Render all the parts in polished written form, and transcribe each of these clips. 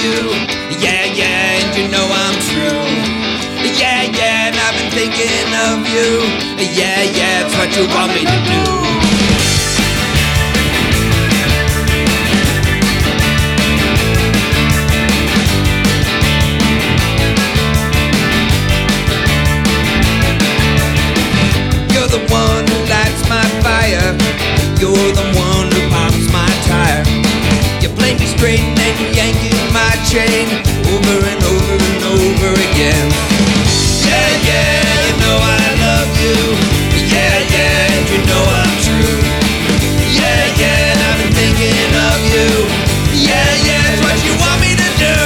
you. Yeah, yeah, and you know I'm true. Yeah, yeah, and I've been thinking of you. Yeah, yeah, it's what you want me to do. You're the one who lights my fire. You're the one who pops my tire. You play me straight and then you yanking my chain over and over and over again. Yeah, yeah, you know I love you. Yeah, yeah, and you know I'm true. Yeah, yeah, and I've been thinking of you. Yeah, yeah, it's what you want me to do.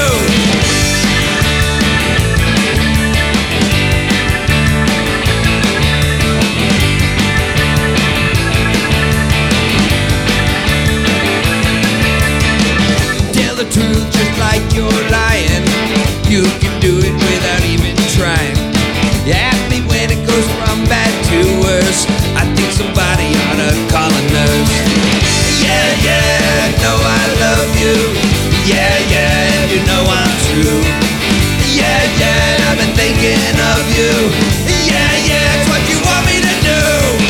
The truth just like you're lying. You can do it without even trying. You ask me when it goes from bad to worse. I think somebody ought to call a nurse. Yeah, yeah, know I love you. Yeah, yeah, and you know I'm true. Yeah, yeah, I've been thinking of you. Yeah, yeah, it's what you want me to do.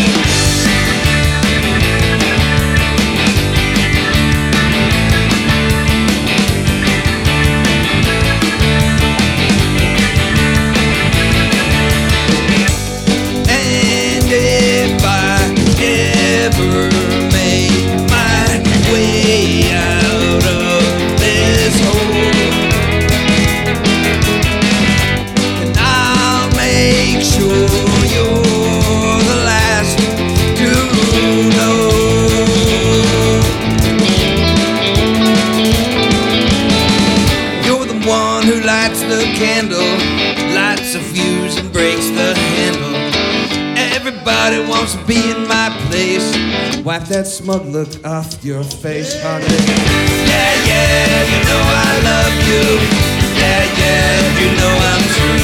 Who lights the candle, lights a fuse and breaks the handle. Everybody wants to be in my place. Wipe that smug look off your face, honey. Yeah, yeah, you know I love you. Yeah, yeah, you know I'm true.